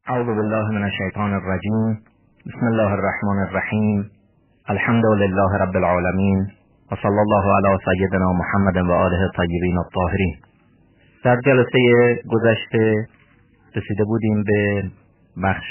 اعوذ بالله من الشیطان الرجیم. بسم الله الرحمن الرحیم. الحمد لله رب العالمین و صلی الله علی سیدنا محمد و آله الطیبین الطاهرین. در جلسه گذشته رسیده بودیم به بخش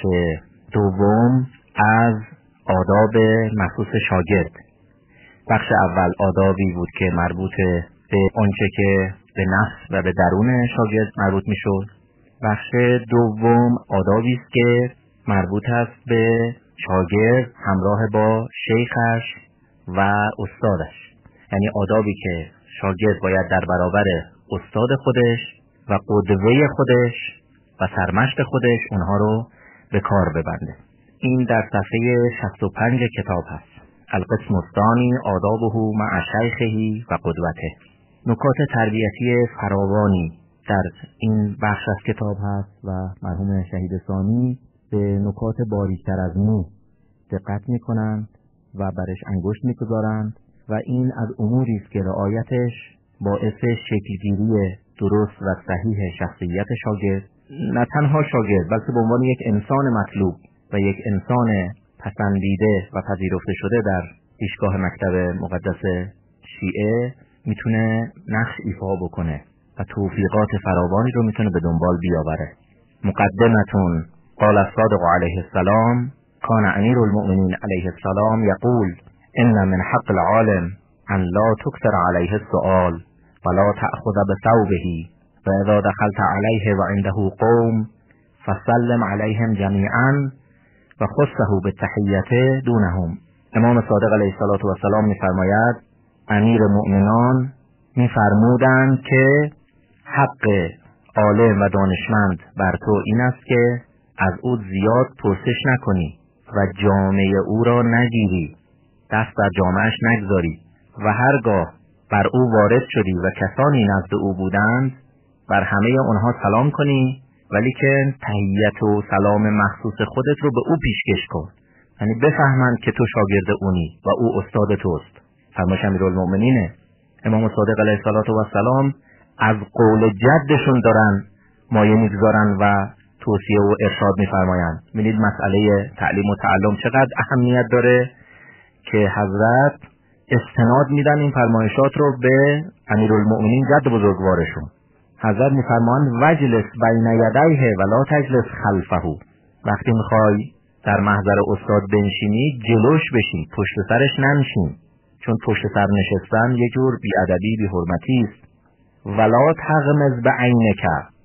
دوم از آداب مخصوص شاگرد. بخش اول آدابی بود که مربوط به آنچه که به نفس و به درون شاگرد مربوط میشد. بخش دوم آدابی است که مربوط است به شاگرد همراه با شیخش و استادش، یعنی آدابی که شاگرد باید در برابر استاد خودش و قدوه خودش و سرمشق خودش اونها رو به کار ببنده. این در صفحه 65 کتاب هست. القسم الثانی آدابه مع شیخه و قدوته. نکات تربیتی فراوانی در این بخش از کتاب هست و مرحوم شهید ثانی به نکات باریک‌تر از مو دقت می‌کنند و برش انگشت می‌گذارند و این از اموری است که رعایتش باعث شکلگیری درست و صحیح شخصیت شاگرد، نه تنها شاگرد بلکه به عنوان یک انسان مطلوب و یک انسان پسندیده و پذیرفته شده در پیشگاه مکتب مقدس شیعه میتونه نقش ایفا بکنه و توفیقات فراوانی رو میتونه به دنبال بیاوره. مقدمتون قال الصادق علیه السلام کان امیر المؤمنین علیه السلام یقول ان من حق العالم ان لا تكثر علیه السؤال ولا تأخذ بثوبه و اذا دخلت علیه و عنده قوم فسلم علیهم جمیعا و خصه بالتحیة دونهم. امام صادق علیه السلام میفرماید امیر مؤمنان میفرمودند که حق عالم و دانشمند بر تو این است که از او زیاد پرسش نکنی و جامعه او را نگیری، دست بر جامعش نگذاری و هرگاه بر او وارد شدی و کسانی نزد او بودند بر همه آنها سلام کنی، ولی که تحیت و سلام مخصوص خودت رو به او پیشکش کن، یعنی بفهمند که تو شاگرد اونی و او استاد توست. فرمایش امیرالمؤمنینه. امام صادق علیه السلام از قول جدشون دارن مایه میگذارن و توصیه و ارشاد میفرمایند. ببینید مسئله تعلیم و تعلم چقدر اهمیت داره که حضرت استناد میدن این فرمایشات رو به امیرالمؤمنین جد بزرگوارشون. حضرت میفرمایند وجلس بین یدیه ولا تجلس خلفه. وقتی میخوای در محضر استاد بنشینی جلوش بشین، پشت سرش ننشین، چون پشت سر نشستن یه جور بی‌ادبی، بی‌حرمتی است. ولا تغمز بعینک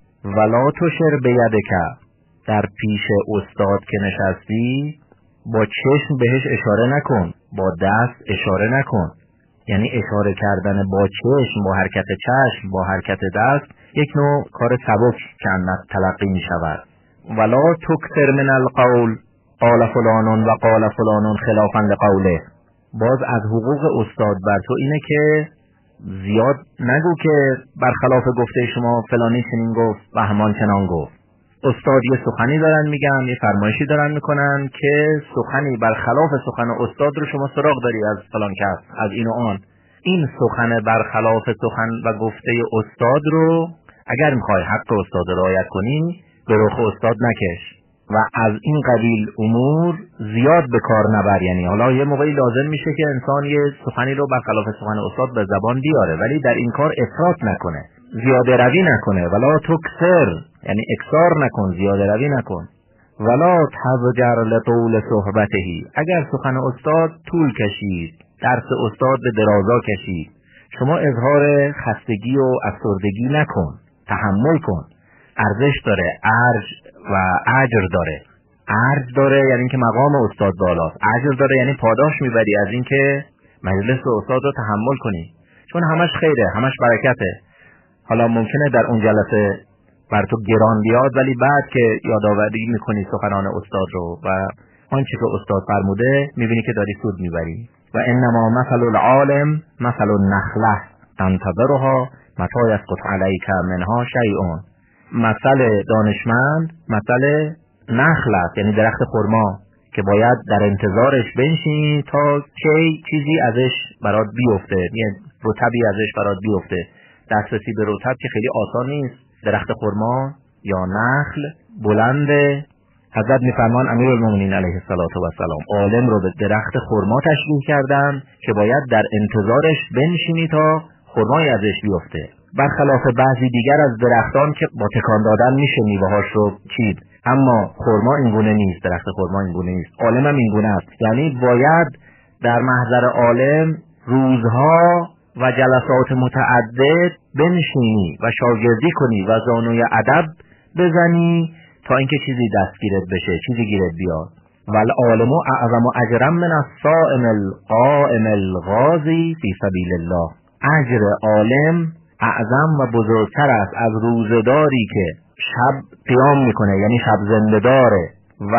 ولا تشر بیدک. در پیش استاد که نشستی با چشم بهش اشاره نکن، با دست اشاره نکن، یعنی اشاره کردن با چشم، با حرکت چشم، با حرکت دست یک نوع کار سبک که تلقی می شود. ولا تکثر من القول قال فلان و قال فلان خلافا لقوله. باز از حقوق استاد بر تو اینه که زیاد نگو که برخلاف گفته شما فلانی چنین گفت و همان چنان گفت. استاد یه سخنی دارن میگن، یه فرمایشی دارن میکنن که سخنی برخلاف سخن استاد رو شما سراغ داری از فلان کس، از این و آن. این سخن برخلاف سخن و گفته استاد رو اگر میخوای حق استاد رعایت کنی به رخ استاد نکش و از این قبیل امور زیاد به کار نبر. یعنی حالا یه موقعی لازم میشه که انسان یه سخنی رو برخلاف سخن استاد به زبان بیاره، ولی در این کار افراط نکنه، زیاده روی نکنه. ولا تکثر یعنی اکثار نکن، زیاده روی نکن. ولا تضجر لطول صحبته. اگر سخن استاد طول کشید، درس استاد به درازا کشید، شما اظهار خستگی و افسردگی نکن، تحمل کن. ارزش داره، ارج و اجر داره. ارج داره یعنی که مقام استاد بالاست، اجر داره یعنی پاداش میبری از این که مجلس استاد رو تحمل کنی، چون همش خیره، همش برکته. حالا ممکنه در اون جلسه بر تو گران بیاد، ولی بعد که یادآوری میکنی سخنان استاد رو و آنچه که استاد فرموده میبینی که داری سود میبری. و انما مثل العالم مثل النخله تنتظرها متی یسقط علیک منها شیء. مثل دانشمند مثل نخل است، یعنی درخت خرما که باید در انتظارش بنشینی تا کی چیزی ازش برات بیفته، یعنی رطبی ازش برات بیفته. دسترسی به رطب که خیلی آسان نیست. درخت خرما یا نخل بلنده، حضرت میفرمان امیرالمومنین علیه السلام عالم رو به درخت خرما تشبیه کردن که باید در انتظارش بنشینی تا خرمای ازش بیفته، برخلاف بعضی دیگر از درختان که با تکان دادن میشه میوه‌هاش رو چید، اما خرما اینگونه نیست، درخت خرما اینگونه نیست، عالم هم اینگونه است. یعنی باید در محضر عالم روزها و جلسات متعدد بنشینی و شاگردی کنی و زانوی ادب بزنی تا اینکه چیزی دستگیرت بشه، چیزی گیرت بیاد. والعالم اعظم اجرا من الصائم القائم الغازی فی سبیل الله. اجر عالم اعظم و بزرگتر است از روزداری که شب قیام میکنه، یعنی شب زنده داره، و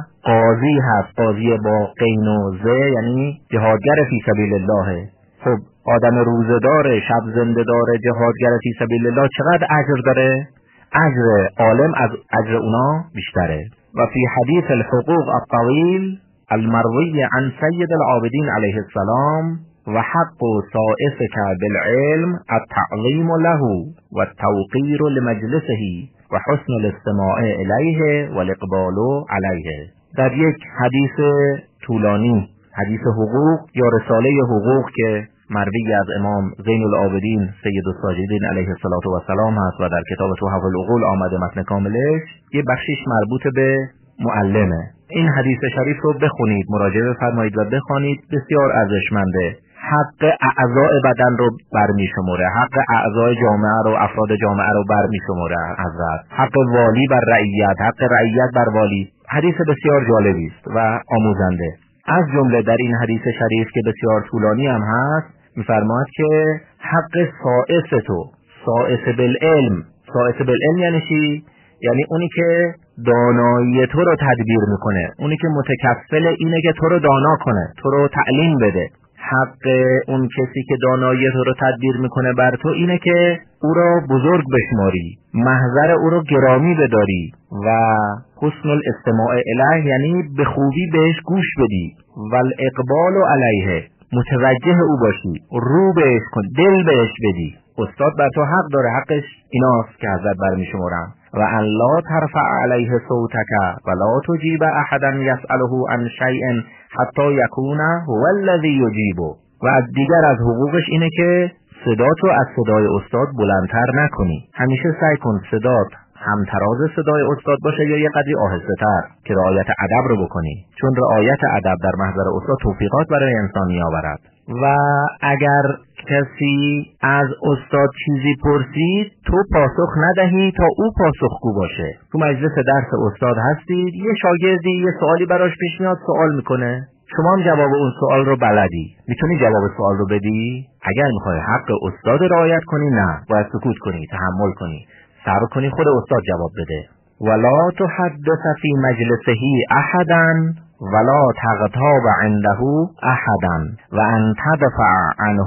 قاضی هست، قاضی با قین و ز، یعنی جهادگر فی سبیل الله. خب آدم روزدار، شب زنده داره، جهادگر فی سبیل الله چقدر اجر داره؟ اجر عالم از اجر اونا بیشتره. و فی حدیث الحقوق الطویل المروی عن سید العابدین علیه السلام و حق سائسک بالعلم التعظیم له و التوقیر لمجلسه و حسن الاستماع الیه و الاقبال علیه. در یک حدیث طولانی، حدیث حقوق یا رساله حقوق که مروی از امام زین العابدین سید الساجدین علیه السلام هست و در کتاب تحف العقول آمده متن کاملش، یه بخشیش مربوط به معلمه. این حدیث شریف رو بخونید، مراجعه بفرمایید و بخوانید، بسیار ارزشمنده. حق اعضای بدن رو برمی شموره، حق اعضای جامعه رو، افراد جامعه رو برمی شموره حضرت، حق والی بر رعیت، حق رعیت بر والی. حدیث بسیار جالبی است و آموزنده. از جمله در این حدیث شریف که بسیار طولانی هم هست می‌فرماید که حق سائس تو، سائس بالعلم. سائس بالعلم یعنی چی؟ یعنی اونی که دانایی تو رو تدبیر میکنه، اونی که متکفل اینه که تو رو دانا کنه، تو رو تعلیم بده. حق اون کسی که دانایی تو رو تدبیر میکنه بر تو اینه که او را بزرگ بشماری، محضر او را گرامی بداری و حسن الاستماع الیه، یعنی به خوبی بهش گوش بدی، و الاقبال علیه، متوجه او باشی، رو بهش کن، دل بهش بدی. استاد بر تو حق داره، حقش ایناست که حضرت برمی شمارم. و ان لا ترفع علیه صوتک و لا تجیب احدا یسأله عن شیء حتی یکون هو الذی یجیب. و از دیگر از حقوقش اینه که صداتو از صدای استاد بلندتر نکنی. همیشه سعی کن صدات همتراز صدای استاد باشه یا یه قدری آهسته تر که رعایت ادب رو بکنی، چون رعایت ادب در محضر استاد توفیقات برای انسان میآورد. و اگر کسی از استاد چیزی پرسید تو پاسخ ندهی تا او پاسخگو باشه. تو مجلس درس استاد هستید، یه شاگردی یه سوالی براش پیش میاد، سوال میکنه، شما هم جواب اون سوال رو بلدی، میتونی جواب سوال رو بدی؟ اگر میخوای حق استاد رعایت کنی، نه، باید سکوت کنی، تحمل کنی، صبر کنی، خود استاد جواب بده. ولا تحدث فی مجلسه احدا ولا تغتاب عنده احدا و ان تدفع عنه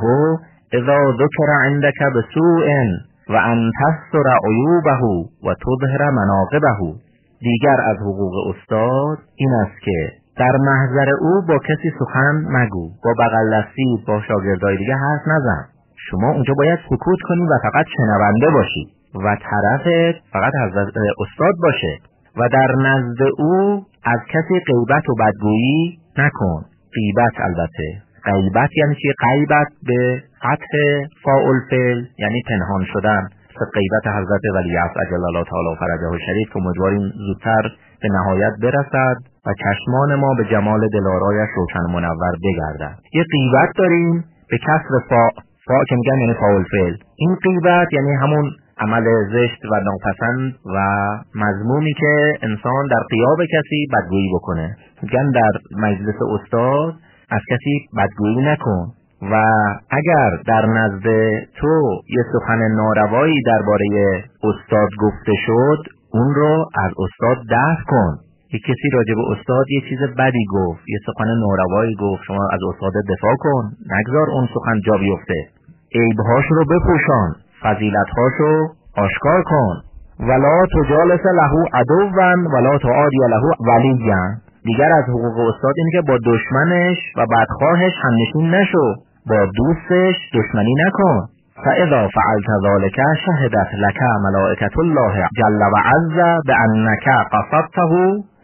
اذا ذکر عندك بسوء و ان تستر عیوبه و تظهر مناقبه. دیگر از حقوق استاد این است که در محضر او با کسی سخن مگو، با بغل دستی با شاگردای دیگه حرف نزن. شما اونجا باید سکوت کنی و فقط شنونده باشی و طرفت فقط حضرت استاد باشه. و در نزد او از کسی غیبت و بدگویی نکن. غیبت البته، غیبت یعنی چی؟ غیبت به فتح فاعل فعل یعنی پنهان شدن. غیبت حضرت ولیعصر عجل الله تعالی فرجه شریف که امیدواریم زودتر به نهایت برسد و چشمان ما به جمال دلارایش روشن منور بگردد. یه غیبت داریم به کسر فا که میگن یعنی فاعل فعل. این غیبت یعنی همون عمل زشت و ناپسند و مذمومی که انسان در غیاب کسی بدگویی بکنه. میگن در مجلس استاد از کسی بدگویی نکن و اگر در نزد تو یه سخن ناروایی درباره استاد گفته شد اون رو از استاد دفع کن. یک کسی راجع به استاد یه چیز بدی گفت، یه سخن ناروایی گفت، شما از استاد دفاع کن، نگذار اون سخن جا بیفته. عیبهاش رو بپوشان، فضیلتهاش رو آشکار کن. ولا تجالس له عدوا ولا تعادی له ولیا. دیگر از حقوق استاد اینه که با دشمنش و بدخواهش همنشین نشو، با دوستش دشمنی نکن. فاذا فعلت ذلك شهدت لك ملائکة الله جل و عز بانك قصدته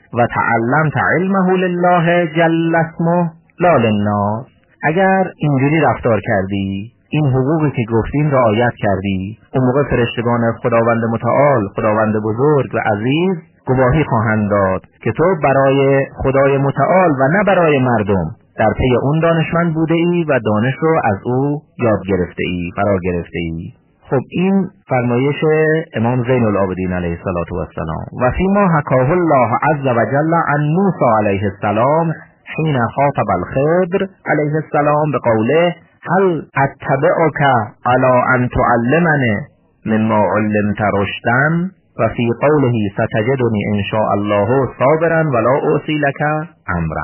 و تعلمت علمه لله جل اسمه لا للناس. اگر اینجوری رفتار کردی، این حقوقی که گفتیم رعایت کردی، اون موقع فرشتگان خداوند متعال، خداوند بزرگ و عزیز گواهی خواهند داد که تو برای خدای متعال و نه برای مردم در پی اون دانشمند بوده ای و دانش رو از او یاد گرفته ای، فرا گرفته ای. خب این فرمایش امام زین العابدین علیه السلام. و فیما حکاه الله عز و جل عن موسی علیه السلام حین خاطب الخضر علیه السلام بقوله هل اتبعک علی ان تعلمنی مما علمت رشدا، و فی قوله ستجدنی ان شاء الله صابرا ولا اعصی لک امرا.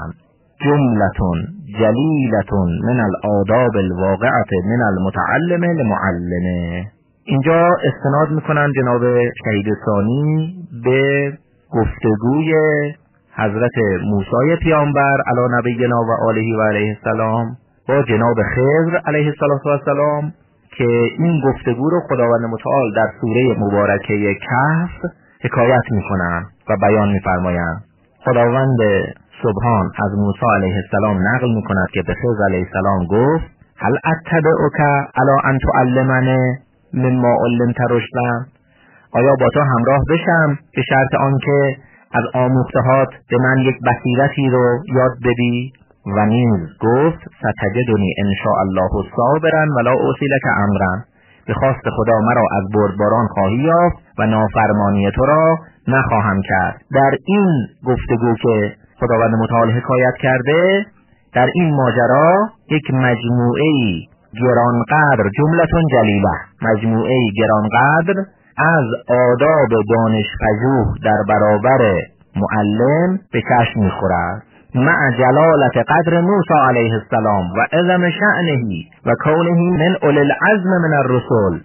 جملة جلیلة من الآداب الواقعة من المتعلم لمعلمه. اینجا استناد میکنن جناب شهید ثانی به گفتگوی حضرت موسی پیامبر علی نبینا و آله و علیه السلام با جناب خضر علیه السلام که این گفتگو رو خداوند متعال در سوره مبارکه کهف حکایت میکنن و بیان میفرمایند. خداوند سبحان از موسی علیه السلام نقل میکند که به خضر علیه السلام گفت هل اتبعک علی ان تعلمنی مما علمت رشدا، آیا با تو همراه بشم به شرط آنکه از آموختهات به من یک بصیرتی رو یاد بدی؟ و نیز گفت ستجدنی ان شاء الله صابرا ولا اعصی لک امرا، به خواست خدا مرا از بردباران خواهی یافت و نافرمانی تو را نخواهم کرد. در این گفتگو که خداوند متعال حکایت کرده، در این ماجرا یک مجموعه گرانقدر، جملتون جلیله، مجموعه گرانقدر از آداب دانشپژوه در برابر معلم به چشم می‌خورد، مع جلالت قدر موسی علیه السلام و عظم شأنه و کونه من اولی العزم من الرسل.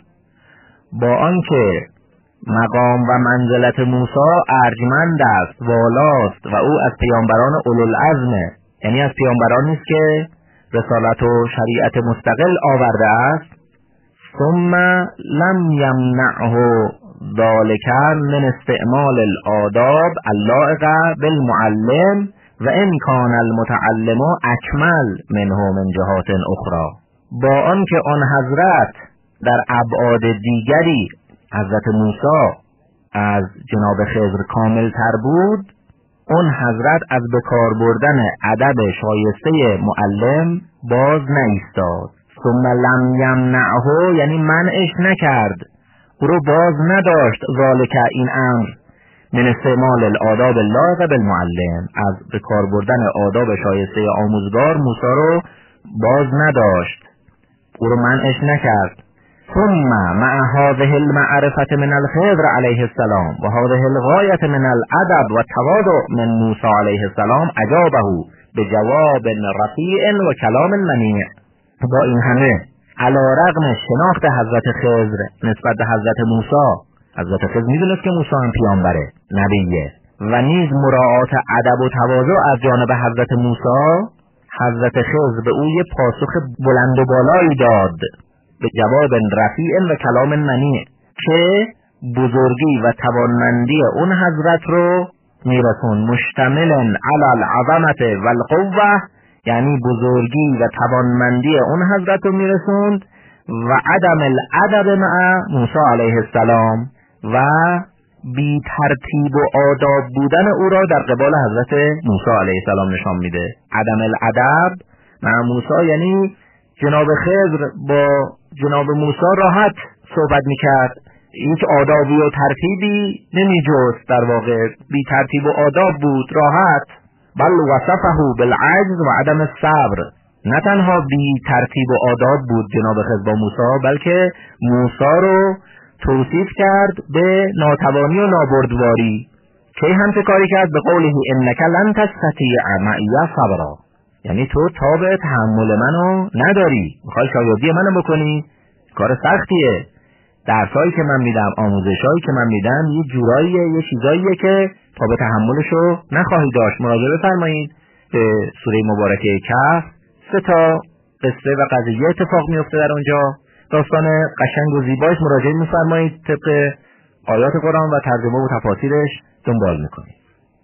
با آنکه مقام و منزلت موسی ارجمند است، والاست و او از پیامبران اولی العزم، یعنی از پیامبران نیست که رسالت و شریعت مستقل آورده است. ثم لم یمنعه ذلك من استعمال الآداب اللائقه بالمعلم و ان کان المتعلم اکمل منه من جهات اخرى. با آنکه آن حضرت در ابعاد دیگری حضرت موسی از جناب خضر کامل تر بود، اون حضرت از بکار بردن ادب شایسته معلم باز نایستاد. ثم لم یمنعه یعنی منعش نکرد، او رو باز نداشت ذالک این امر من استعمال الآداب اللائقه بالمعلم، از بکار بردن آداب شایسته آموزگار موسی رو باز نداشت، او رو منعش نکرد. ثم مع هذه المعرفة من الخضر علیه السلام و هذه الغایة من الادب و تواضع من موسی علیه السلام اجابه بجواب رفیع و کلام منیع. با این همه علی رغم شناخت حضرت خضر نسبت به حضرت موسی، حضرت خضر میدونست که موسی هم پیامبره، نبیه، و نیز مراعات ادب و تواضع از جانب حضرت موسی، حضرت خضر به او یه پاسخ بلند و بالایی داد به جواب رفیع و کلام منیع که بزرگی و توانمندی اون حضرت رو میرسون. مشتمل علی العظمت و القوه، یعنی بزرگی و توانمندی اون حضرت رو میرسوند و عدم الادب مع موسی علیه السلام و بی ترتیب و آداب بودن او را در قبال حضرت موسی علیه السلام نشان میده. عدم الادب مع موسی یعنی جناب خضر با جناب موسی راحت صحبت میکرد، هیچ آدابی و ترتیبی نمیجست، در واقع بی ترتیب و آداب بود، راحت. بل وصفه بالعجز و عدم الصبر، نه تنها بی ترتیب و آداب بود جناب خضر با موسی، بلکه موسی رو توصیف کرد به ناتوانی و نابردواری. که هم چه کاری کرد؟ به قوله انک لن تستطیع معی صبرا، یعنی تو تاب تحمل منو نداری، میخوای شاگردی منو بکنی، کار سختیه. درسایی که من میدم، آموزشایی که من میدم یه جوراییه، یه چیزاییه که تاب تحملشو نخواهی داشت. مراجعه بفرمایید به سوره مبارکه کهف، 3 تا قصه و قضیه اتفاق میفته در اونجا، داستان قشنگ و زیبایش مراجعه میفرمایید، طبق آیات قرآن و ترجمه و تفاسیرش دنبال میکنید.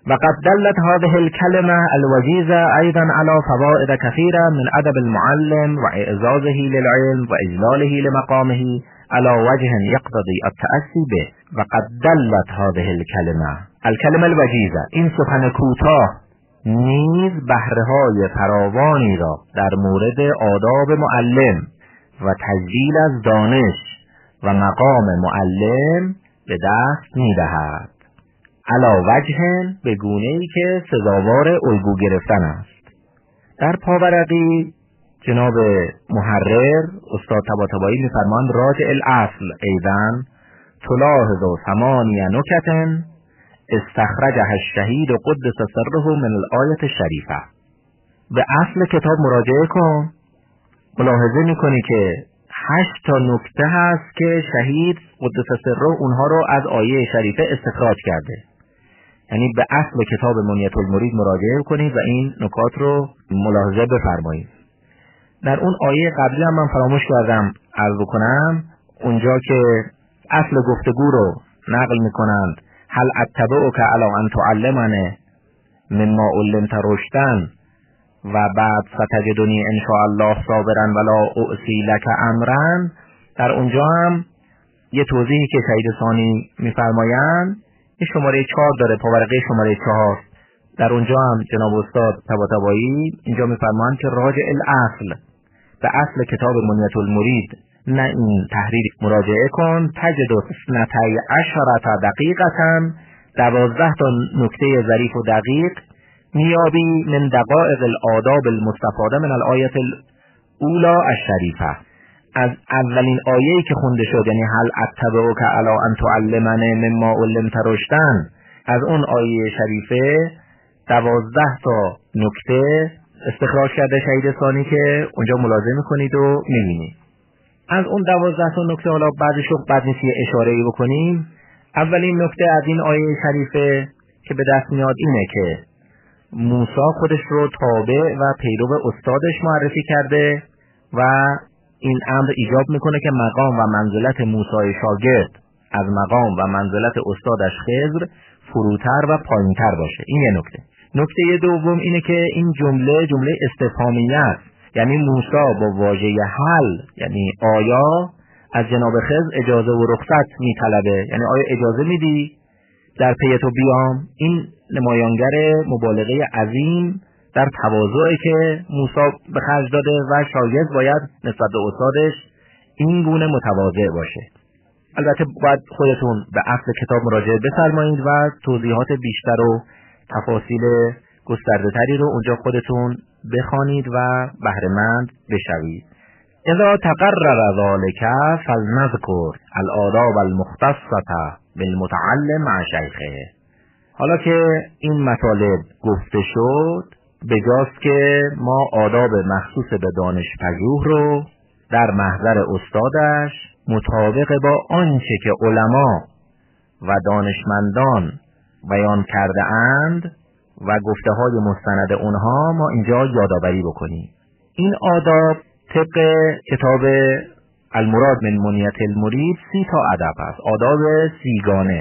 وقد دلت هذه الكلمة الوجيزة أيضا على فوائد كثيرة من أدب المعلم وإعزازه للعلم وإجلاله لمقامه على وجه يقتضي التأسي به. وقد دلت هذه الكلمة الوجیزه، این سخن کوتاه نیز بهره‌های فراوانی را در مورد آداب معلم و تجلیل از دانش و مقام معلم به دست می‌دهد، علی وجه به گونه‌ای که سزاوار الگو گرفتن است. در پاورقی جناب محرر استاد طباطبایی می‌فرمایند راجع الاصل ایضاً تلاحظ ثمانیه نکت استخرجها الشهید قدس سره من الآیة الشریفه. به اصل کتاب مراجعه کن، ملاحظه می‌کنی که 8 تا نکته هست که شهید قدس سره اونها رو از آیه شریفه استخراج کرده. یعنی به اصل کتاب منیت المرید مراجعه کنید و این نکات رو ملاحظه بفرمایید. در اون آیه قبلی هم من فراموش کردم عرض کنم، اونجا که اصل گفتگو رو نقل میکنند هل اتبعک علی ان تعلمنی مما علمت رشدا و بعد ستجدنی ان شاء الله صابرا ولا اعصی لک امرا. در اونجا هم یه توضیحی که شهید ثانی میفرمایند این شماره 4 داره، پاورقی شماره 4. در اونجا هم جناب استاد طباطبایی اینجا میفرمایند که راجع الاصل به اصل کتاب منیت المرید نه این تحریر مراجعه کن، تجد 12 دقیقتا 12 تا نکته ظریف و دقیق میابی من دقائق الآداب المستفاده من الآیه الاولی الشریفه. از اولین آیه‌ای که خونده شد، یعنی هل اتبعک علی ان تعلمنی مما علمت رشدا، از اون آیه شریفه 12 تا نکته استخراج کرده شهید ثانی که اونجا ملاحظه میکنید و میبینید. از اون 12 تا نکته حالا بعضیش رو بد نیست یه اشاره‌ای بکنیم. اولین نکته از این آیه شریفه که به دست میاد اینه که موسی خودش رو تابع و پیرو استادش معرفی کرده و این امر ایجاب میکنه که مقام و منزلت موسی شاگرد از مقام و منزلت استادش خضر فروتر و پایینتر باشه. این یه نکته. نکته دوم اینه که این جمله استفهامیه است، یعنی موسی با واژه حل یعنی آیا از جناب خضر اجازه و رخصت میطلبه، یعنی آیا اجازه میدی در پی تو بیام. این نمایانگر مبالغه عظیم در تواضعی که موسی به خرج داده و شاگرد باید نسبت به استادش این گونه متواضع باشه. البته باید خودتون به اصل کتاب مراجعه بفرمایید و توضیحات بیشتر و تفاصیل گسترده تری رو اونجا خودتون بخوانید و بهره‌مند بشوید. اذا تقرر ذلك فلنذكر الآداب المختصة بالمتعلم مع شیخه. حالا که این مطالب گفته شد، بجاست که ما آداب مخصوص به دانشپژوه رو در محضر استادش مطابق با آنچه که علما و دانشمندان بیان کرده اند و گفته های مستند اونها ما اینجا یادآوری بکنیم. این آداب طبق کتاب المراد من منیت المرید 30 تا ادب است، آداب 30گانه.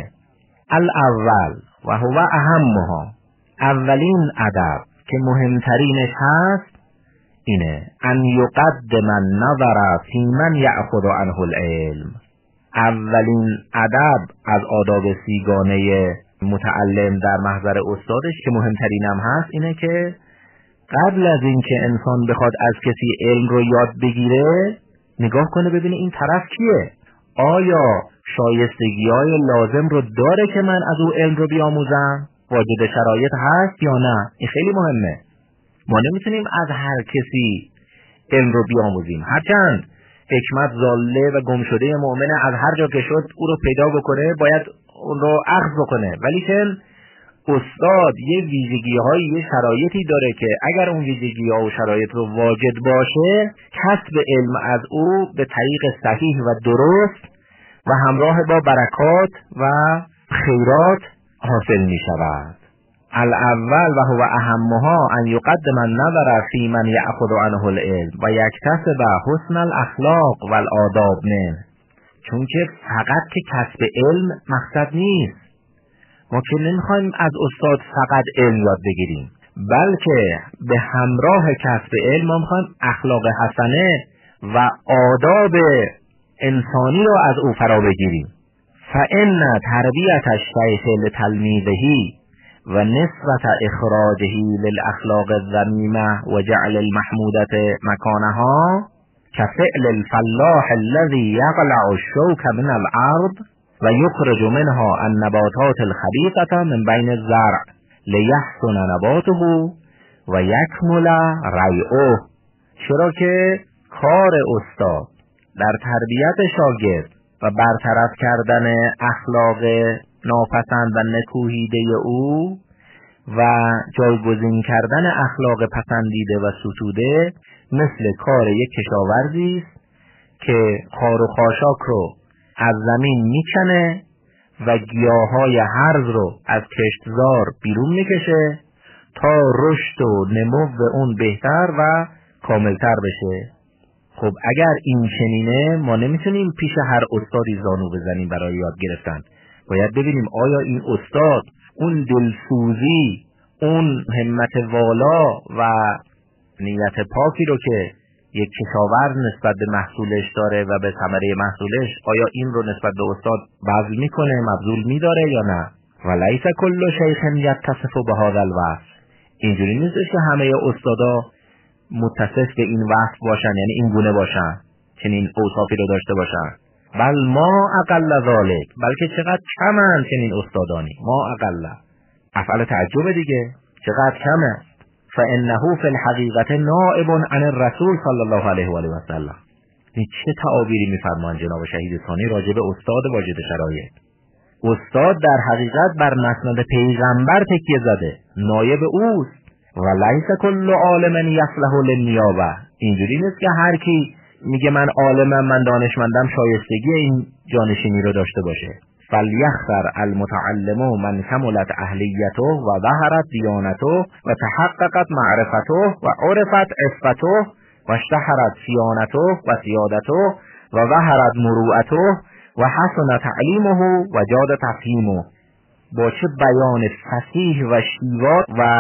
الاول و هو اهمها، اولین ادب که مهمترینش هست اینه ان یقدم النظر فی من یأخذ عنه العلم. اولین ادب از آداب 30گانه متعلم در محضر استادش که مهمترینم هست اینه که قبل از اینکه انسان بخواد از کسی علم رو یاد بگیره نگاه کنه ببینه این طرف کیه، آیا شایستگی‌های لازم رو داره که من از او علم رو بیاموزم، واجد شرایط هست یا نه. این خیلی مهمه. ما نمیتونیم از هر کسی علم رو بیاموزیم، هرچند حکمت ضاله و گمشده مؤمن از هر جا که شد او رو پیدا بکنه باید اون رو اخذ بکنه، ولی که استاد یه ویژگی‌های یه شرایطی داره که اگر اون ویژگی‌ها و شرایط رو واجد باشه کسب علم از او به طریق صحیح و درست و همراه با برکات و خیرات حاصل می شود. الاول و هو اهمها ان یقدم النظر فی من یأخذ عنه العلم و یکتسب حسن الاخلاق و الآداب منه. چون که فقط که کسب علم مقصد نیست، ما که نمیخوایم از استاد فقط علم یاد بگیریم، بلکه به همراه کسب علم ما میخوایم اخلاق حسنه و آداب انسانی رو از او فرا بگیریم. فإن تربیت الشیخ لتلمیذه و نسبت اخراجه للاخلاق الذمیمه و جعل المحمودة مکانها كفعل الفلاح الذي يقلع الشوك من الارض و یخرج منها النباتات الخبیثة من بین الزرع لیحسن نباته و یکمل ريعه. چرا که کار استاد در تربیت شاگرد و برطرف کردن اخلاق ناپسند و نکوهیده او و جایگزین کردن اخلاق پسندیده و ستوده مثل کار یک کشاورزی است که خار و خاشاک رو از زمین میکنه و گیاهای هرز رو از کشتزار بیرون میکشه تا رشد و نمو اون بهتر و کاملتر بشه. خب اگر این چنینه ما نمیتونیم پیش هر استادی زانو بزنیم برای یاد گرفتن. باید ببینیم آیا این استاد اون دلسوزی، اون همت والا و نیت پاکی رو که یک کشاورز نسبت به محصولش داره و به ثمره محصولش، آیا این رو نسبت به استاد بذل میکنه، مبذول میداره یا نه؟ ولیس کل شیخ یتصف بهذا الوصف. اینجوری نیستش که همه استادا متصف به این وصف باشن، یعنی این گونه باشن، چنین اوصافی رو داشته باشن. بل ما اقل ذالک، بلکه چقدر کمن چنین استادانی. ما اقل افعال تعجب دیگه، چقدر کمه. فانه فی الحقیقه نائب عن الرسول صلی الله علیه و آله و سلم. این چه تعابیری میفرمان جناب شهید ثانی راجع به استاد واجد شرایط. استاد در حقیقت بر مسند پیغمبر تکیه زده، نایب اوست. و لیس کل عالم یصلح للنیابه. اینجوری نیست که هر کی میگه من عالمم، من دانشمندم، شایستگی این جانشینی رو داشته باشه. فلیختر المتعلم من کملت اهلیته و ظهرت دیانته و تحققت معرفته و عرفت عفته و اشتهرت صیانته و سیادته و ظهرت مروءته و حسن تعلیمه و جاد تفهیمه. با چه بیان فصیح و شیوا و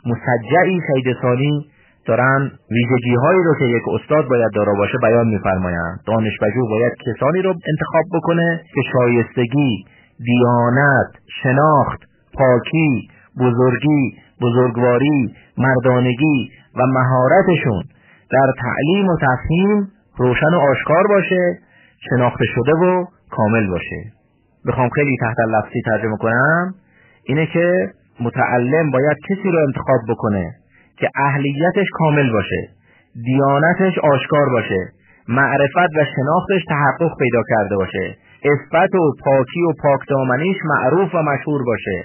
مسجعی شهید ثانی دارن ویژگی هایی رو که یک استاد باید دارا باشه بیان می‌فرمایند. دانشپژوه باید کسانی رو انتخاب بکنه که شایستگی، دیانت، شناخت، پاکی، بزرگی، بزرگواری، مردانگی و مهارتشون در تعلیم و تفهیم روشن و آشکار باشه، شناخته شده و کامل باشه. بخوام خیلی تحت لفظی ترجمه کنم، اینه که متعلم باید کسی رو انتخاب بکنه که اهلیتش کامل باشه، دیانتش آشکار باشه، معرفت و شناختش تحقق پیدا کرده باشه، عفت و پاکی و پاکدامنیش معروف و مشهور باشه،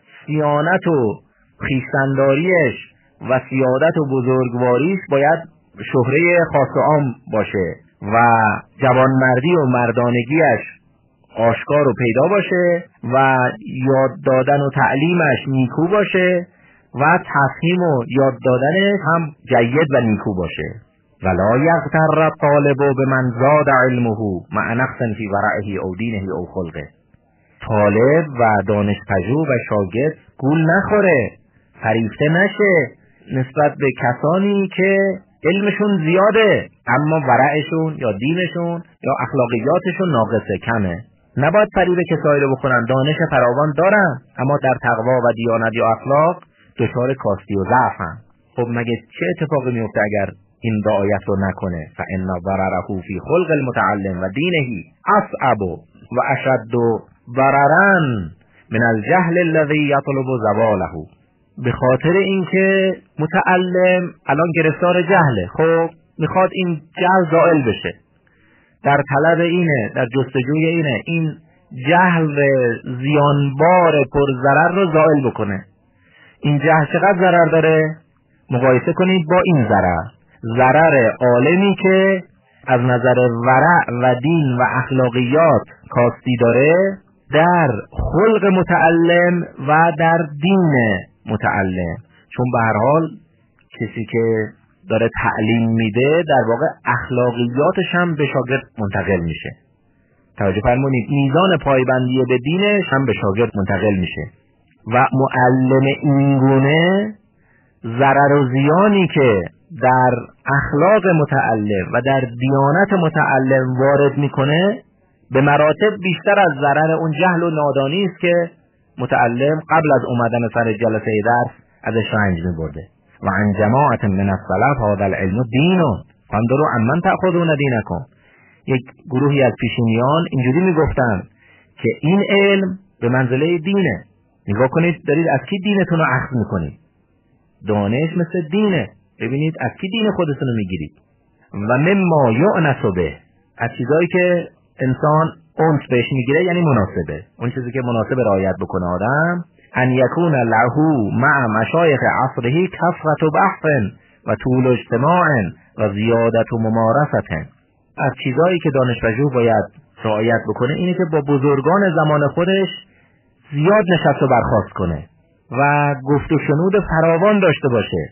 صیانت و خویشتنداریش و سیادت و بزرگواریش باید شهره خاص و عام باشه و جوانمردی و مردانگیش آشکار و پیدا باشه و یاد دادن و تعلیمش نیکو باشه و تفهیم و یاد دادنش هم جید و نیکو باشه. ولا یغتر طالب بمن زاد علمه مع نقص فی ورعه او دینه او خلقه. طالب و دانشپژوه و شاگرد گول نخوره، فریفته نشه نسبت به کسانی که علمشون زیاده اما ورعشون یا دینشون یا اخلاقیاتشون ناقصه، کمه. نباید فریب کسایی رو بخورن دانش فراوان دارن اما در تقوا و دیانت یا اخلاق دچار کاستی و ضعفن. خب مگه چه اتفاقی میفته اگر این رعایت رو نکنه؟ فإن ضرره فی خلق المتعلم و دینه اصعب و اشد ضررا من الجهل الذي یطلب زواله. به خاطر اینکه متعلم الان گرفتار جهله، خب میخواد این جهل زائل بشه، در طلب اینه، در جستجوی اینه این جهل زیانبار پرضرر رو زائل بکنه. این جهل چقدر ضرر داره؟ مقایسه کنید با این ضرر عالمی که از نظر ورع و دین و اخلاقیات کاستی داره در خلق متعلم و در دین متعلم. چون به هر حال کسی که داره تعلیم میده در واقع اخلاقیاتش هم به شاگرد منتقل میشه. توجه فرمونید، میزان پایبندی به دینش هم به شاگرد منتقل میشه. و معلم اینگونه ضرر و زیانی که در اخلاق متعلم و در دیانت متعلم وارد میکنه به مراتب بیشتر از ضرر اون جهل و نادانی است که متعلم قبل از اومدن سر جلسه درس ازش رنج میبرده. و عن جماعت من السلف هذا العلم دین فانظروا عمن تأخذون دینکم. یک گروهی از پیشینیان اینجوری میگفتن که این علم به منزله دینه. نگاه کنید دارید از کی دینتون رو اخذ میکنید. دانش مثل دینه. ببینید از کی دین خودتون رو میگیرید. و مما یعنس به، از چیزایی که انسان اونس بهش میگیره یعنی مناسبه، اون چیزی که مناسب رعایت بکنه آدم، ان یکون له مع مشایخ عصره کثرت بحث و طول اجتماع و زیادت ممارست. از چیزایی که دانشپژوه باید رعایت بکنه اینه که با بزرگان زمان خودش زیاد نشست و برخاست کنه و گفت و شنود فراوان داشته باشه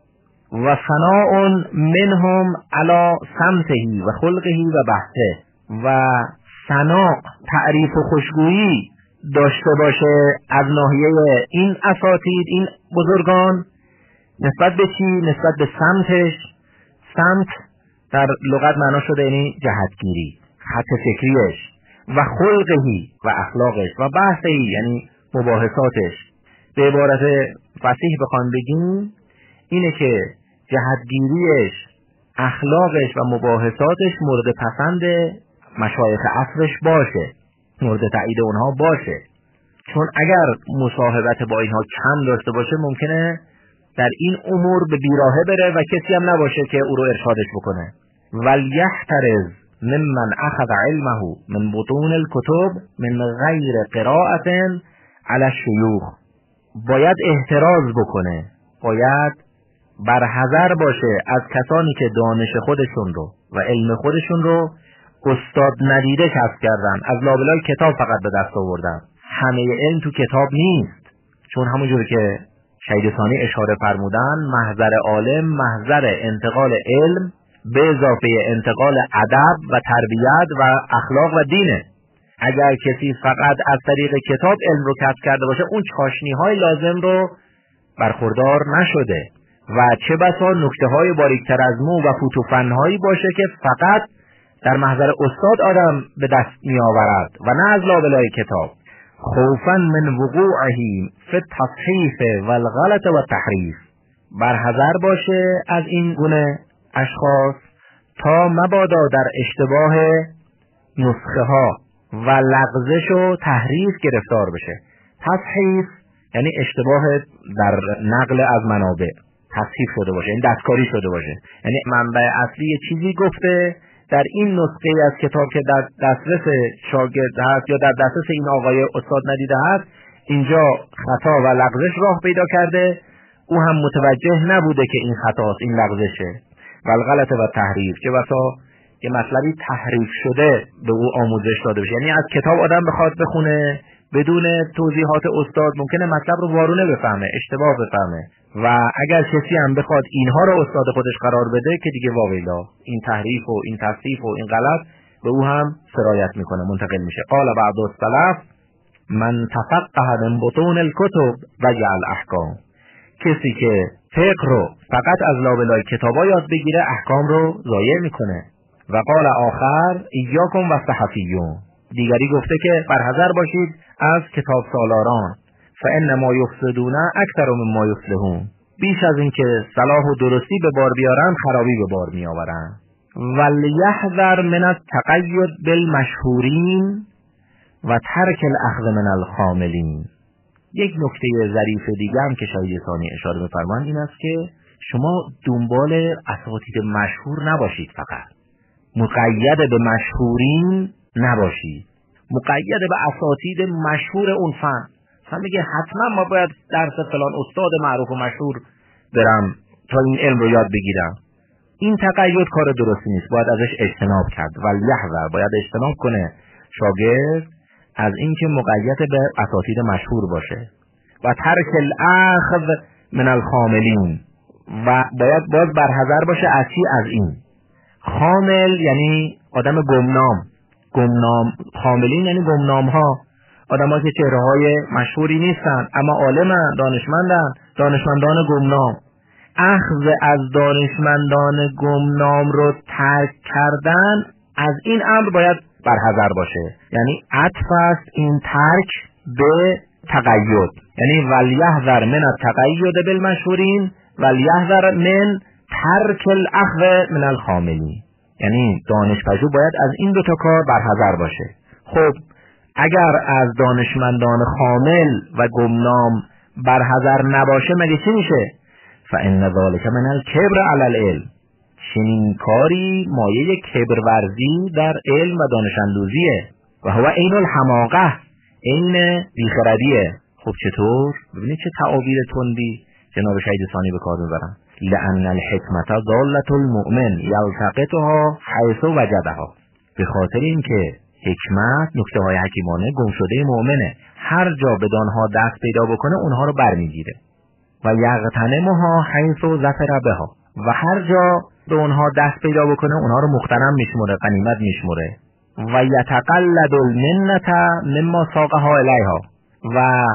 و ثناء منهم علی سمته و خلقه و بحثه، و ثنا تعریف و خوشگویی داشته باشه از ناحیه این اساتید، این بزرگان، نسبت به چی؟ نسبت به سمتش. سمت در لغت معنا شده یعنی جهتگیری، خط فکریش، و خلقهی و اخلاقش، و بحثهی یعنی مباحثاتش. به عبارت فصیح بخوام بگیم اینه که جهتگیریش، اخلاقش و مباحثاتش مورد پسند مشایخ عصرش باشه، مورد تایید اونها باشه. چون اگر مصاحبت با اینها کم داشته باشه ممکنه در این امور به بیراهه بره و کسی هم نباشه که او رو ارشادش بکنه. ولیحترز ممن اخذ علمه من بطون الكتب من غیر قراءت علی الشیوخ. باید احتراز بکنه، باید برحذر باشه از کسانی که دانش خودشون رو و علم خودشون رو استاد ندیده کسب کردن، از لابلای کتاب فقط به دست آوردن. همه علم تو کتاب نیست، چون همونجوری که شهید ثانی اشاره فرمودن محضر عالم محضر انتقال علم به اضافه انتقال ادب و تربیت و اخلاق و دینه. اگر کسی فقط از طریق کتاب علم رو کسب کرده باشه اون چاشنی‌های لازم رو برخوردار نشده و چه بسا نکته‌های باریک‌تر از مو و فوت و فن‌هایی باشه که فقط در محضر استاد آدم به دست می آورد و نه از لابلای کتاب. خوفا من وقوعه فی التصحیف و الغلط و التحریف. برحذر باشه از این گونه اشخاص تا مبادا در اشتباه نسخه ها و لغزش و تحریف گرفتار بشه. تصحیف یعنی اشتباه در نقل از منابع، تصحیف شده باشه، این دستکاری شده باشه، یعنی منبع اصلی یه چیزی گفته در این نسخه از کتاب که در دسترس شاگرد هست یا در دسترس این آقای استاد ندیده هست، اینجا خطا و لغزش راه پیدا کرده، او هم متوجه نبوده که این خطاست، این لغزشه. و الغلط و تحریف که واسه یه مطلبی تحریف شده به او آموزش داده بشه، یعنی از کتاب آدم بخواد بخونه بدون توضیحات استاد ممکنه مطلب رو وارونه بفهمه، اشتباه بفهمه، و اگر کسی هم بخواد اینها رو استاد خودش قرار بده که دیگه واویلا، این تحریف و این تصحیف و این غلط به او هم سرایت میکنه، منتقل میشه. قال بعض السلف من تفقه من بطون الكتب وجعل احکام. کسی که فقه رو فقط از لابلای کتابا یاد بگیره احکام رو ضایع میکنه. و قال آخر ایاکم و صحفیون. دیگری گفته که برحذر باشید از کتاب سالاران، فانما یفسدون اکثر مما یصلحون. بیش از این که صلاح و درستی به بار بیارن خرابی به بار می آورن. ولیحذر من التقید بالمشهورین و ترک الاخذ من الخاملین. یک نکته ظریف دیگه هم که شهید ثانی اشاره می‌فرمایند این است که شما دنبال اساتید مشهور نباشید، فقط مقید به مشهورین نباشید، مقید به اساتید مشهور اون فن. مثلا میگه حتما ما باید درس فلان استاد معروف و مشهور برم تا این علم رو یاد بگیرم. این تقید کار درستی نیست، باید ازش اجتناب کرد. ولیحذر، باید اجتناب کنه شاگرد از اینکه مقید به اساتید مشهور باشه. و ترک الاخذ من الخاملین، و باید باز برحذر باشه از چی؟ از این. خامل یعنی آدم گمنام، خاملین یعنی گمنام ها. آدم‌ها که چهره‌های مشهوری نیستن اما عالمن، دانشمندن، دانشمندان گمنام. اخذ از دانشمندان گمنام رو ترک کردن از این امر باید برحذر باشه. یعنی عطف است این ترک به تقید، یعنی ولیحذر من التقید بالمشهورین ولیحذر من ترک الاخذ من الخاملین. یعنی دانشپژوه باید از این دو تا کار برحذر باشه. خب اگر از دانشمندان خامل و گمنام برحذر نباشه مگه چی میشه؟ فإن ذلک من الکبر علی العلم. چنین کاری مایه کبرورزی در علم و دانش‌اندوزیه و هو عین الحماقه، عین بیخردیه. خب چطور؟ ببینید چه تعابیر تندی جناب شهید ثانی به کار میبرن. لأن الحکمت ضالة المؤمن یلتقطها حیث وجدها. به خاطر اینکه حکمت، نکته‌های حکیمانه گمشده مؤمنه، هر جا به دانها دست پیدا بکنه اونها رو برمیگیره. و یغتنمها حیث ظفر بها، و هر جا به اونها دست پیدا بکنه اونها رو مغتنم میشموره، غنیمت میشموره. و یتقلد المنت مما ساقها الیها، و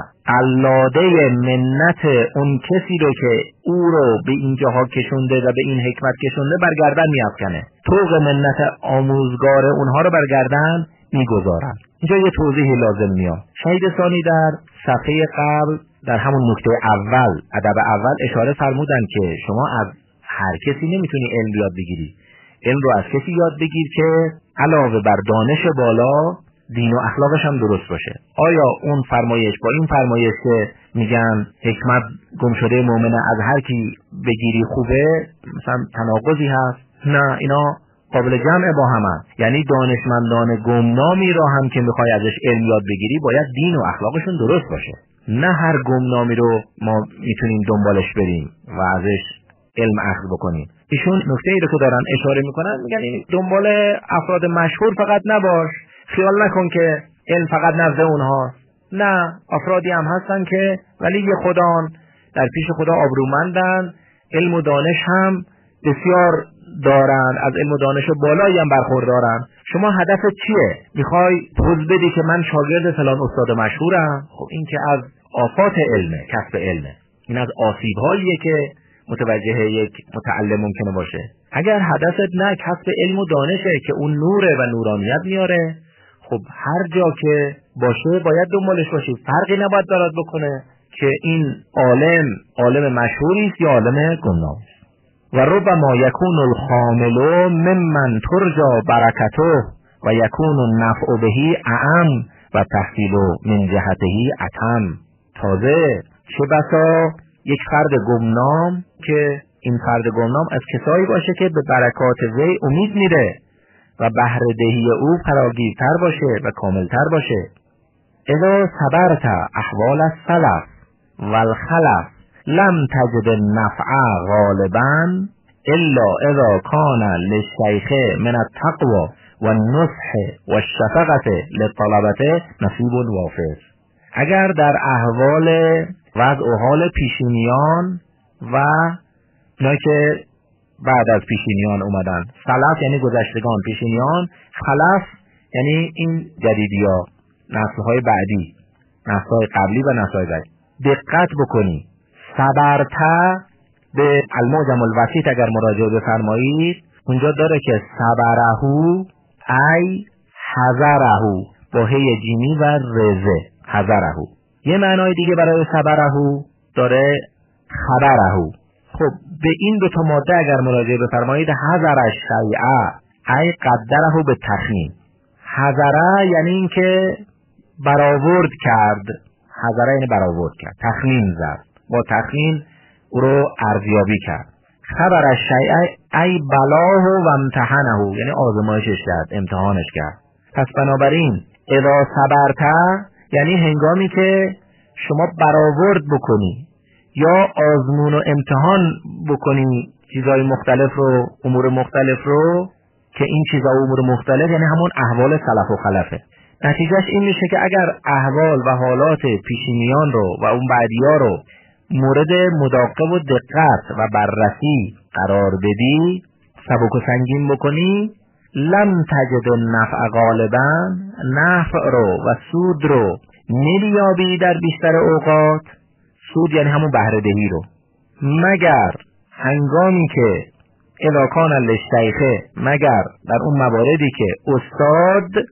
قلاده منت اون کسی رو که او رو به این جاها کشونده و به این حکمت کشونده برگردن میافکنه. طوق منت آموزگار اونها رو برگردن میگذارن. اینجا یه توضیح لازم میاد. شهید ثانی در صفحه قبل در همون نکته اول، ادب اول اشاره فرمودن که شما از هر کسی نمیتونی علم یاد بگیری. علم رو از کسی یاد بگیر که علاوه بر دانش بالا دین و اخلاقش هم درست باشه. آیا اون فرمایش با این فرمایش که میگن حکمت گمشده مؤمنه از هر کی بگیری خوبه مثلا تناقضی هست؟ نه، اینا قابل جمع با هم هست. یعنی دانشمندان گمنامی را هم که میخوای ازش علم یاد بگیری باید دین و اخلاقشون درست باشه. نه هر گمنامی رو ما میتونیم دنبالش بریم و ازش علم اخذ بکنیم. ایشون نکته ای رو که دارن اشاره میکنن، میگن این دنبال افراد مشهور فقط نباش، خیال نکن که علم فقط نزد اونها. نه، افرادی هم هستن که ولی خدان در پیش خدا آبرومندن، علم و دانش هم بسیار دارن، از علم و دانش بالایی هم برخوردارن. شما هدفت چیه؟ میخوای پوز بدی که من شاگرد فلان استاد مشهورم؟ خب این که از آفات علمه، کسب علمه. این از آسیب‌هاییه که متوجه یک متعلم ممکنه باشه. اگر هدفت نه کسب علم و دانشه که اون نوره و نورانیت میاره، خب هر جا که باشه باید دنبالش باشی. فرقی نباید دارد بکنه که این عالم مشهوری است یا عالم گمنام. و ربما یکون الخامل ممن ترجا برکته و یکون النفع بهی اعم و تحصیل من جهته اتم. تازه چه بسا یک فرد گمنام که این فرد گمنام از کسایی باشه که به برکات وی امید میره و بهره دهی او فراگیرتر باشه و کاملتر باشه. اذا صبرت احوال السلف والخلف لم تجد النفع غالبا الا اذا کان للشیخ من التقوى والنصح والشفقة للطلبة نصیب وافر. اگر در احوال وضع و حال پیشینیان و اینا که بعد از پیشینیان اومدن، سلف یعنی گذشتگان، پیشینیان، خلف یعنی این جدیدیا، نسل‌های بعدی، نسل‌های قبلی و نسل‌های بعدی، دقت بکنی. صبرته به المعجم الوسیط اگر مراجعه بفرمایید اونجا داره که صبرهو ای حذرهو با هی جیمی و رزه، حذرهو. یه معنای دیگه برای صبرهو داره خبرهو. خب به این دو تا ماده اگر مراجعه بفرمایید، حذر الشیء ای قدره به تخمین. حذره یعنی این که برآورد کرد، حذره یعنی برآورد کرد، تخمین زد، با تخمین او رو ارزیابی کرد. خبر الشیء ای بلاه و امتحنه یعنی آزمایشش کرد، امتحانش کرد. پس بنابراین اذا صبرت یعنی هنگامی که شما برآورد بکنی یا آزمون و امتحان بکنی چیزای مختلف رو، امور مختلف رو، که این چیزا و امور مختلف یعنی همون احوال سلف و خلفه. نتیجهش این میشه که اگر احوال و حالات پیشینیان رو و اون بعدیا رو مورد مداقب و دقت و بررسی قرار بدی، سبک و سنگین بکنی، لم تجد النفع غالبا، نفع رو و سود رو نمی‌یابی در بیشتر اوقات، سود یعنی همون بهره دهی رو، مگر هنگامی که اذا کان للشیخ، مگر در اون مواردی که استاد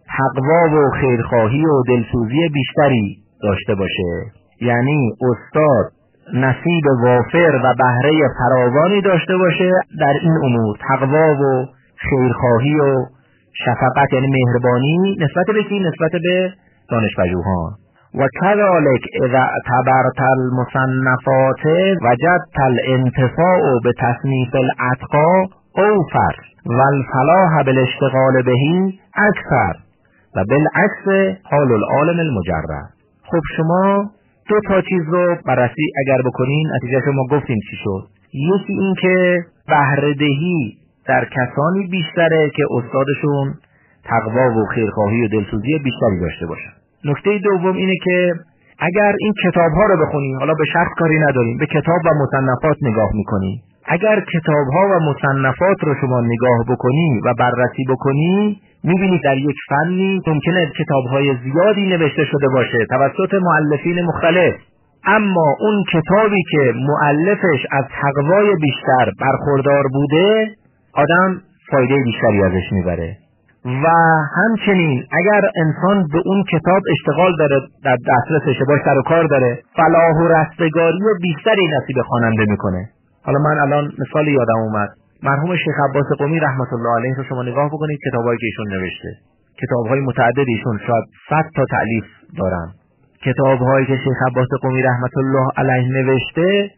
تقوا و خیرخواهی و دلسوزی بیشتری داشته باشه، یعنی استاد نصیب وافر و بهره فراوانی داشته باشه در این امور، تقوا و خیرخواهی و شفقت یعنی مهربانی نسبت به کی؟ نسبت به دانشپژوهان. و كذلك اذا اعتبرت المصنفات وجدت الانتفاع بتصنیف الاتقا اوفر والفلاح بالاشتغال به اکثر و بالعکس حال العالم المجرد. خب شما دو تا چیز رو بررسی اگر بکنین نتیجه شما گفتیم چی شد. یکی این که بهره‌دهی در کسانی بیشتره که استادشون تقوا و خیرخواهی و دلسوزی بیشتری داشته باشن. نکته دوم اینه که اگر این کتاب‌ها رو بخونی، حالا به شخص کاری نداریم، به کتاب و مصنفات نگاه می‌کنی، اگر کتاب‌ها و مصنفات رو شما نگاه بکنی و بررسی بکنی، می‌بینی در یک فنی ممکنه کتاب‌های زیادی نوشته شده باشه توسط مؤلفین مختلف، اما اون کتابی که مؤلفش از تقوای بیشتر برخوردار بوده، آدم فایده بیشتری ازش میبره. و همچنین اگر انسان به اون کتاب اشتغال داره، در دسترسش باش سر و کار داره، فلاح و رستگاری بیشتری نصیب خواننده میکنه. حالا من الان مثال یادم اومد، مرحوم شیخ عباس قمی رحمت الله علیه رو شما نگاه بکنید، کتابایی که ایشون نوشته، کتابهای متعدد ایشون، شاید 100 تا تألیف دارن. کتابهایی که شیخ عباس قمی رحمت الله علیه نوشته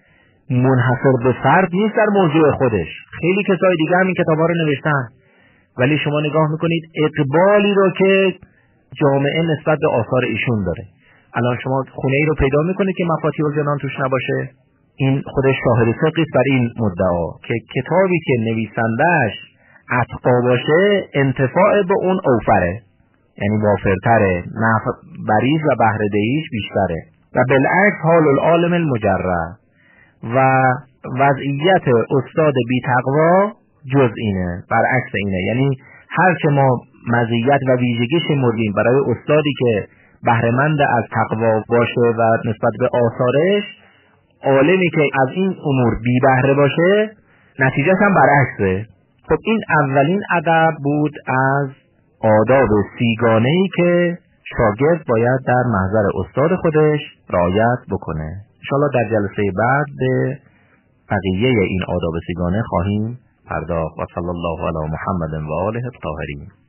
منحصر به فرد نیست در موضوع خودش، خیلی کسای دیگه هم این کتابا رو نوشتن، ولی شما نگاه میکنید اقبالی رو که جامعه نسبت به آثار ایشون داره. الان شما خونه ای رو پیدا میکنید که مفاتیح الجنان توش نباشه، این خودش شاهد صدقی است بر این مدعا که کتابی که نویسنده‌اش اتقا باشه انتفاع به اون اوفره، یعنی وافرتره، نفع بریز و بهره دهیش بیشتره. و بالعکس حال العالم المجرد، و وضعیت استاد بی تقوا جز اینه، برعکس اینه. یعنی هر که ما مزیت و ویژگی شمردیم برای استادی که بهره‌مند از تقوا باشه و نسبت به آثارش، عالمی که از این امور بی بهره باشه، نتیجه هم برعکسه. خب این اولین ادب بود از آداب سیگانه‌ای که شاگرد باید در محضر استاد خودش رعایت بکنه. انشاءالله در جلسه بعد به بقیه این آداب سیگانه خواهیم پرداخت. و صلی الله علی محمد و آله الطاهرین.